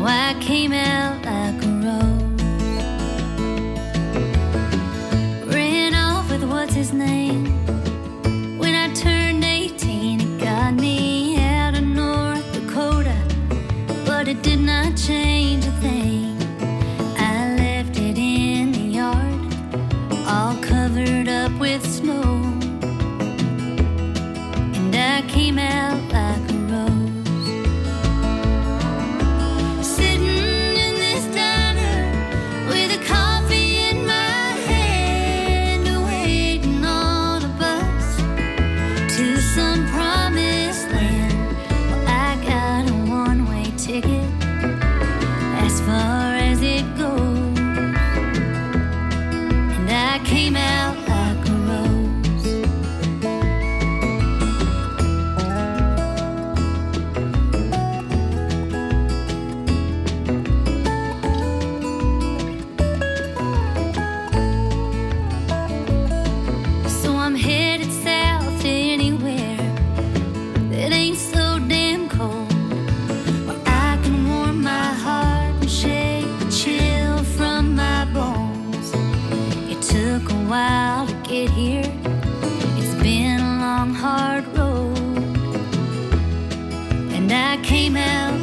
I came out like a rose. Ran off with what's his name. When I turned 18, it got me out of North Dakota, but it did not change a thing. I left it in the yard, all covered up with snow, and I came out like a rose. Came out like a rose. So I'm headed south to anywhere that ain't so damn cold, where I can warm my heart and shake the chill from my bones. It took a while to get here. It's been a long, hard road, and I came out